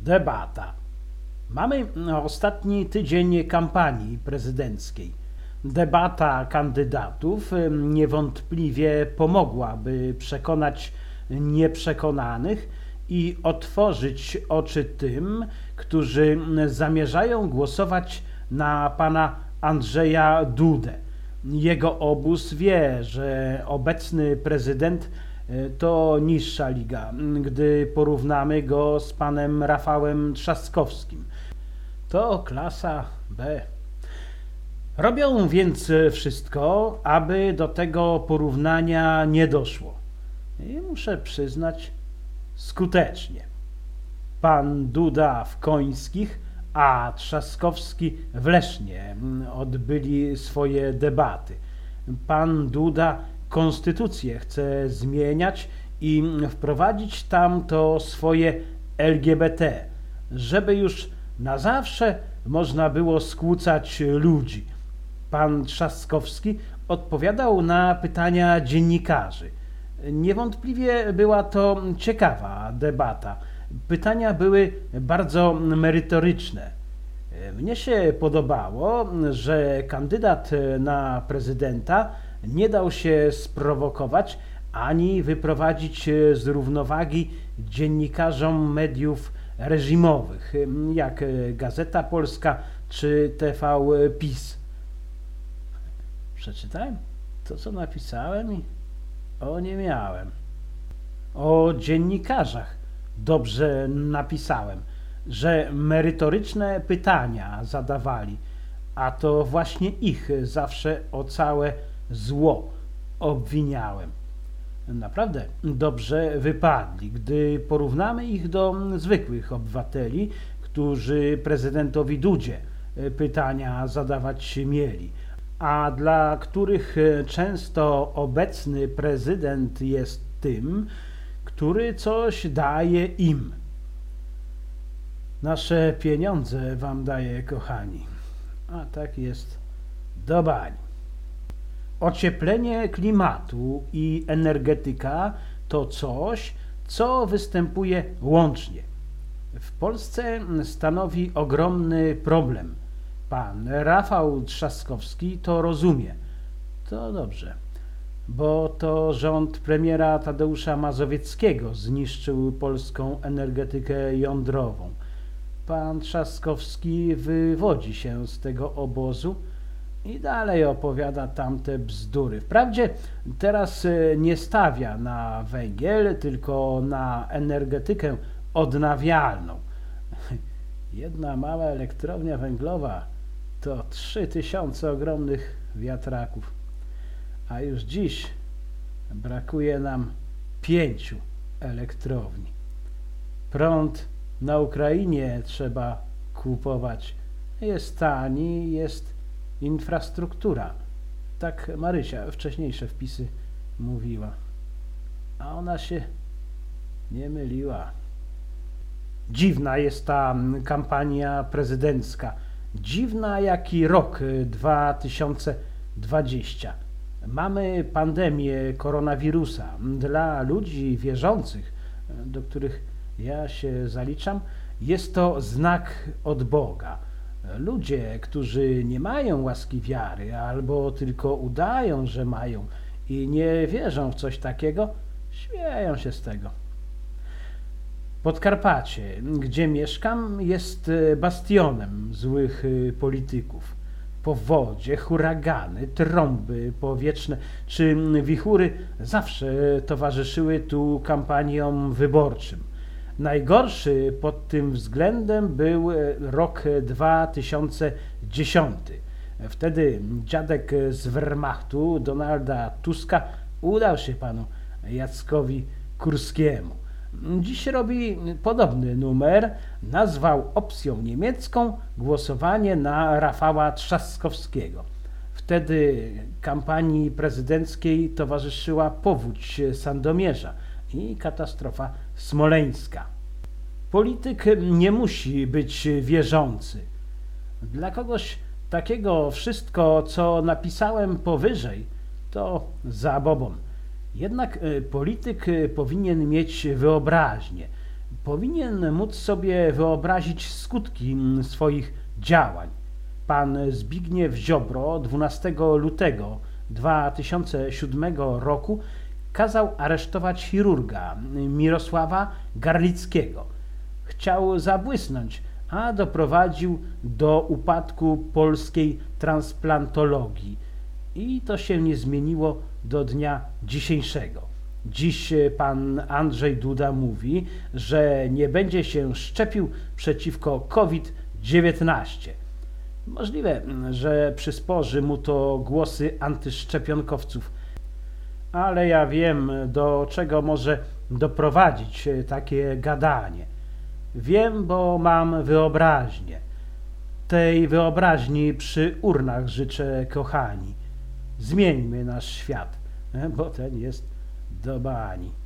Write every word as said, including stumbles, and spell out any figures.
Debata. Mamy ostatni tydzień kampanii prezydenckiej. Debata kandydatów niewątpliwie pomogłaby przekonać nieprzekonanych i otworzyć oczy tym, którzy zamierzają głosować na pana Andrzeja Dudę. Jego obóz wie, że obecny prezydent to niższa liga, gdy porównamy go z panem Rafałem Trzaskowskim. To klasa B. Robią więc wszystko, aby do tego porównania nie doszło. I muszę przyznać, skutecznie. Pan Duda w Końskich, a Trzaskowski w Lesznie odbyli swoje debaty. Pan Duda konstytucję chce zmieniać i wprowadzić tam to swoje L G B T, żeby już na zawsze można było skłócać ludzi. Pan Trzaskowski odpowiadał na pytania dziennikarzy. Niewątpliwie była to ciekawa debata. Pytania były bardzo merytoryczne. Mnie się podobało, że kandydat na prezydenta nie dał się sprowokować ani wyprowadzić z równowagi dziennikarzom mediów reżimowych, jak Gazeta Polska czy T V PiS. Przeczytałem to, co napisałem i o nie miałem. O dziennikarzach dobrze napisałem, że merytoryczne pytania zadawali, a to właśnie ich zawsze o całe zło obwiniałem. Naprawdę dobrze wypadli, gdy porównamy ich do zwykłych obywateli, którzy prezydentowi Dudzie pytania zadawać mieli, a dla których często obecny prezydent jest tym, który coś daje im. Nasze pieniądze wam daje, kochani, a tak jest do bani. Ocieplenie klimatu i energetyka to coś, co występuje łącznie. W Polsce stanowi ogromny problem. Pan Rafał Trzaskowski to rozumie. To dobrze, bo to rząd premiera Tadeusza Mazowieckiego zniszczył polską energetykę jądrową. Pan Trzaskowski wywodzi się z tego obozu i dalej opowiada tamte bzdury. Wprawdzie teraz nie stawia na węgiel, tylko na energetykę odnawialną. Jedna mała elektrownia węglowa to trzy tysiące ogromnych wiatraków, a już dziś brakuje nam pięciu elektrowni. Prąd na Ukrainie trzeba kupować. Jest tani, jest infrastruktura. Tak Marysia wcześniejsze wpisy mówiła. A ona się nie myliła. Dziwna jest ta kampania prezydencka. Dziwna jak i rok dwa tysiące dwudziesty. Mamy pandemię koronawirusa. Dla ludzi wierzących, do których ja się zaliczam, jest to znak od Boga. Ludzie, którzy nie mają łaski wiary albo tylko udają, że mają i nie wierzą w coś takiego, śmieją się z tego. Podkarpacie, gdzie mieszkam, jest bastionem złych polityków. Powodzie, huragany, trąby powietrzne czy wichury zawsze towarzyszyły tu kampaniom wyborczym. Najgorszy pod tym względem był rok dwa tysiące dziesiąty. Wtedy dziadek z Wehrmachtu Donalda Tuska udał się panu Jackowi Kurskiemu. Dziś robi podobny numer, nazwał opcją niemiecką głosowanie na Rafała Trzaskowskiego. Wtedy kampanii prezydenckiej towarzyszyła powódź Sandomierza i katastrofa smoleńska. Polityk nie musi być wierzący. Dla kogoś takiego wszystko, co napisałem powyżej, to zabobon. Jednak polityk powinien mieć wyobraźnię, powinien móc sobie wyobrazić skutki swoich działań. Pan Zbigniew Ziobro dwunastego lutego dwa tysiące siódmego roku kazał aresztować chirurga Mirosława Garlickiego. Chciał zabłysnąć, a doprowadził do upadku polskiej transplantologii. I to się nie zmieniło do dnia dzisiejszego. Dziś pan Andrzej Duda mówi, że nie będzie się szczepił przeciwko COVID dziewiętnaście. Możliwe, że przysporzy mu to głosy antyszczepionkowców, ale ja wiem, do czego może doprowadzić takie gadanie. Wiem, bo mam wyobraźnię. Tej wyobraźni przy urnach życzę, kochani. Zmieńmy nasz świat, bo ten jest do bani.